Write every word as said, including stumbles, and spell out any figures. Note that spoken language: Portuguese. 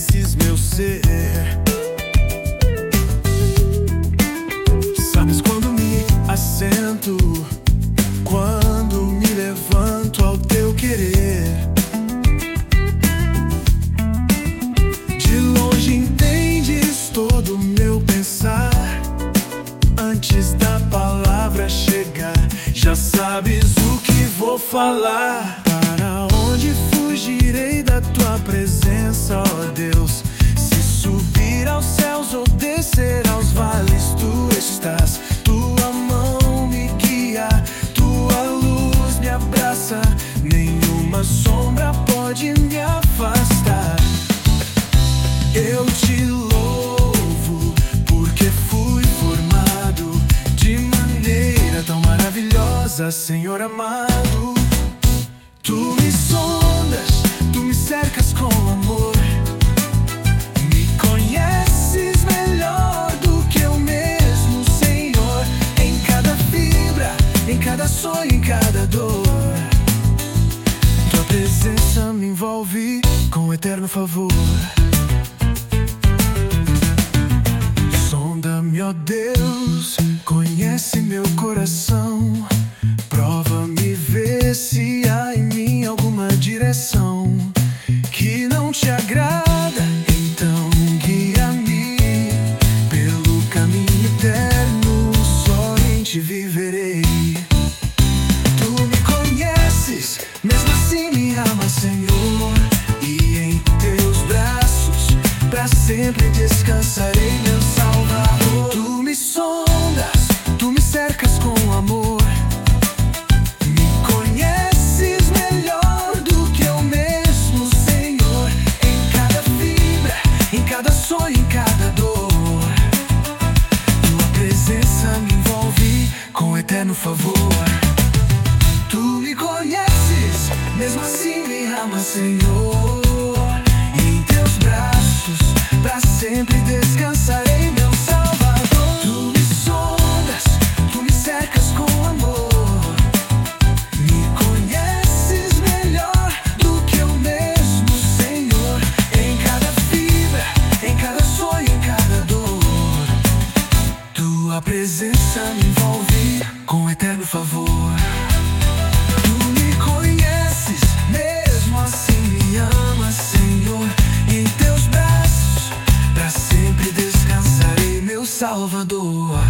conheces meu ser. Sabes quando me assento, quando me levanto ao teu querer. De longe entendes todo o meu pensar. Antes da palavra chegar, já sabes o que vou falar. Para onde fugirei da tua presença, ó Deus? Se subir aos céus ou descer aos vales, tu estás. Tua mão me guia, tua luz me abraça. Nenhuma sombra pode me afastar. Eu te louvo porque fui formado de maneira tão maravilhosa, Senhor amado. Tu me sondas, tu me cercas com amor. Me conheces melhor do que eu mesmo, Senhor. Em cada fibra, em cada sonho, em cada dor, tua presença me envolve com eterno favor. Sonda-me, ó Deus, conhece meu coração. Prova-me, vê se há em mim alguma direção que não te agrada. Então guia-me pelo caminho eterno, somente viverei. Tu me conheces, mesmo assim me amas, Senhor. E em teus braços pra sempre descansarei, meu Salvador. Tu me sondas, tu me cercas com amor. Me conheces melhor do que eu mesmo, Senhor. Em cada fibra, em cada sonho, em cada dor, tua presença me envolve com eterno favor. Tu me conheces, mesmo assim me amas, Senhor. E em teus braços pra sempre descansarei, meu Salvador. Tu me sondas, tu me cercas com amor. Me conheces melhor do que eu mesmo, Senhor. Em cada fibra, em cada sonho, em cada dor, tua presença me envolve com eterno favor. Tu me conheces, mesmo assim me amas, Senhor. E em teus braços pra sempre descansarei, meu Salvador.